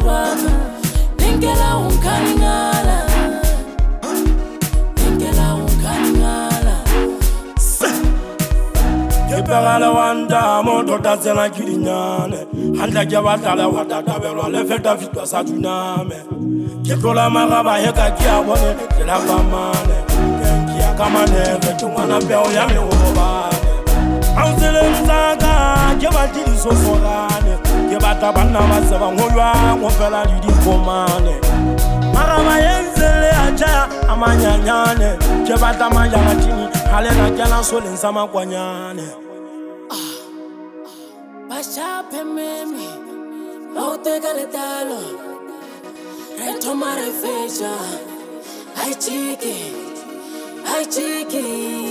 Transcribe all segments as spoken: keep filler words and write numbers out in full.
waka Linkela unkaningala Linkela unkaningala Kepegala wanda moto tazela kirinyane Handa jabatala watatabelwa lefeta fitwa satuname Ketola magaba heka kia bone Kela kamane Kenkia kamane Ketumana peo ya meobane Auzele mzaka Kebatili soforane Kebata bana waseba Ngoywa ngofela lidi komane Magaba yenzele acha Amanyanyane Kebata majanga tini Halena kena sole nsama kwa nyane Bashape memi Mauteka letalo Reto marefecha Ay chiki Ay chiki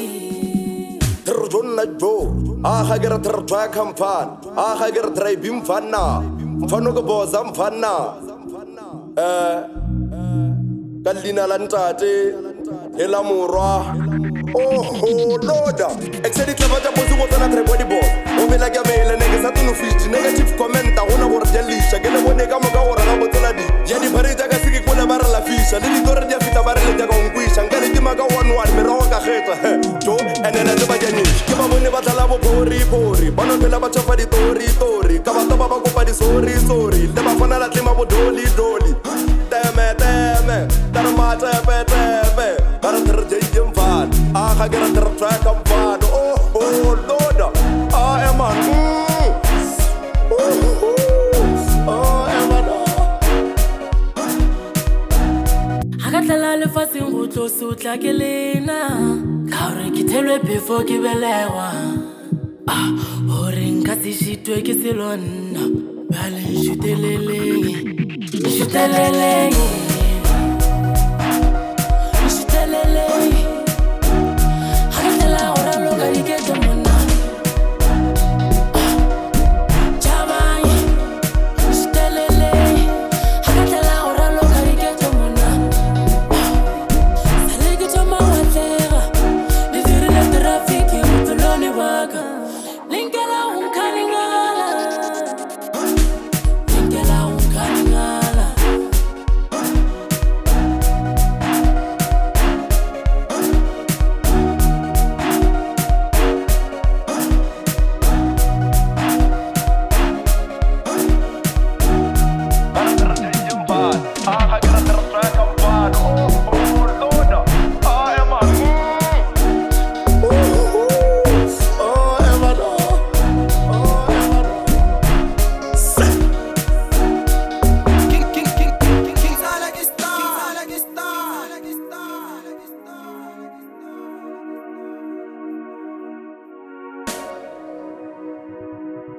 Terjun jo Ah gara terjua kampan Ah gara terai bim fanna Fanu ke bozam fanna Eh Kalina lantate Elamura Oh oh Loda Exedi tlabata bozu ngotana tre body boss O mela ke mele nege sa tunu fish negative comment ona go rjelisha ke le bone ka moka ora ga botsela di ya di barita ka siki kona bara la fisha le di tore dia fita bare le ja ka ngwisha ngale di maka one one me ro ka kheta jo enena le ba jani ke ba bone ba tla bo pori pori bana phela ba tsofa di tori tori ka ba toba ba kopa di sorry sorry le ba fana la tlema bo doli doli teme teme tar ma tepe tepe bara terje jemfan ah gara tertra kampan oh oh Loda ah eman Akatla le fasi ngutlo sutla kelena Kaure kitelwe before kibelewa Ah hore ngati shitwe kisilona Bale shutelele Shutelele Shutelele Akatla ora loka diketo mona Chabai Shutelele Akatla ora loka diketo mona Linkela unkaningala Linkela unkaningala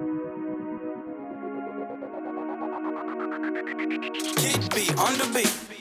Keep beat on the beat.